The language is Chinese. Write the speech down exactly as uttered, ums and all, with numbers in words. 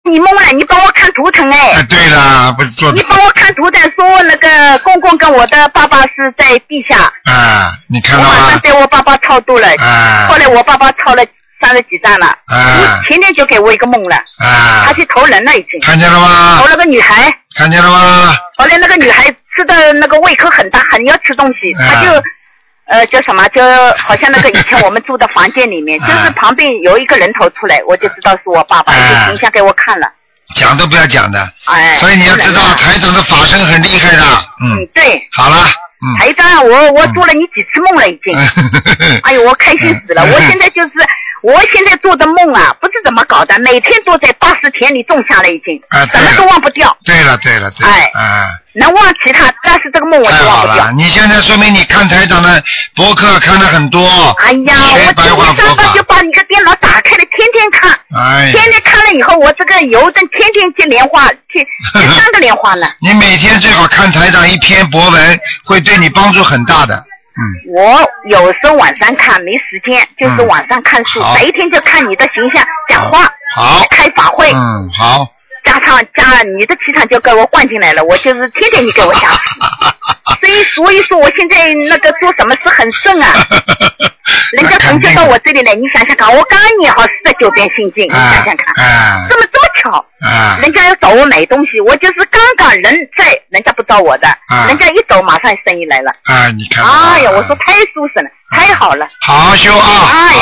你梦了，你帮我看图腾哎。 哎，对了，不是做。 你帮我看图腾，说那个公公跟我的爸爸是在地下。 啊，你看到吗？ 我马上带我爸爸超度了。 啊。 后来我爸爸超了三十几张了。 啊。 前天就给我一个梦了。 啊。 他去投人了已经。 看见了吗？ 投了个女孩。 看见了吗？ 后来那个女孩吃的那个胃口很大，很要吃东西， 啊、 她就呃叫什么，就好像那个以前我们住的房间里面，啊、就是旁边有一个人头出来，我就知道是我爸爸，就形象给我看了。 讲都不要讲的， 哎， 所以你要知道台长的法身很厉害的，嗯， 嗯对， 好了，嗯， 台长，我我做了你几次梦了已经，嗯、哎呦，我开心死了，我现在就是。我现在做的梦啊，不知怎么搞的，每天都在八十田里种下了已经， 啊、 什么都忘不掉。 对了对了对了， 哎， 啊， 能忘其他，但是这个梦我就忘不掉。 你现在说明你看台长的博客看了很多。 哎呀，我今天上班就把你个电脑打开了，天天看， 哎， 天天看了以后，我这个邮政天天接莲花，接接三个莲花呢。 你每天最好看台长一篇博文，会对你帮助很大的。嗯， 我有时候晚上看没时间，就是晚上看书，白天就看你的形象讲话， 好， 开法会， 嗯，好， 加上加你的气场就给我灌进来了，我就是天天你给我加持，所以所以说我现在那个做什么事很顺啊，人家同学到我这里来，你想想看，我刚念好四十九遍心经，你想想看， 啊， 这么这么巧， 啊， 人家要找我买东西，我就是刚刚人在，人家不找我的， 啊， 人家一走马上生意来了， 啊，你看， 哎呀，我说太舒适了，太好了， 好好修啊。哎呀。